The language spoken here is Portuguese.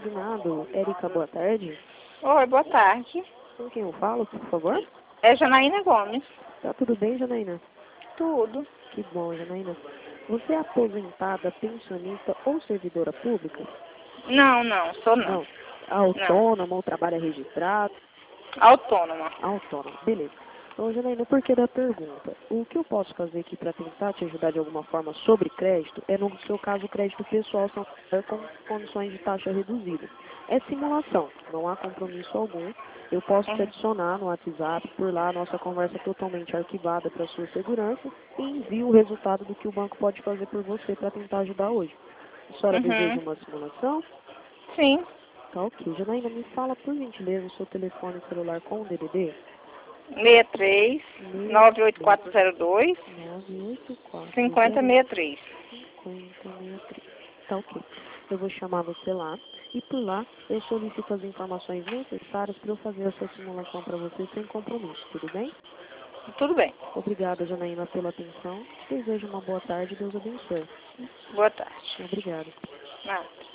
Designado. Érica, boa tarde. Oi, boa tarde. Com quem eu falo, por favor? É Janaína Gomes. Tá tudo bem, Janaína? Tudo. Que bom, Janaína. Você é aposentada, pensionista ou servidora pública? Não, sou não. Não. Autônoma ou trabalha registrado? Autônoma. Autônoma, beleza. Então, Janaína, o porquê da pergunta? O que eu posso fazer aqui para tentar te ajudar de alguma forma sobre crédito é, no seu caso, o crédito pessoal são com condições de taxa reduzida. É simulação, não há compromisso algum. Eu posso te adicionar no WhatsApp, por lá a nossa conversa é totalmente arquivada para sua segurança e envio o resultado do que o banco pode fazer por você para tentar ajudar hoje. A senhora deseja uma simulação? Sim. Tá ok. Janaína, me fala, por gentileza, o seu telefone celular com o DDD? 63 98402 984 5063. 5063. Tá ok. Eu vou chamar você lá e por lá eu solicito as informações necessárias para eu fazer essa simulação para você sem compromisso, tudo bem? Tudo bem. Obrigada, Janaína, pela atenção. Desejo uma boa tarde e Deus abençoe. Boa tarde. Obrigada. Nada.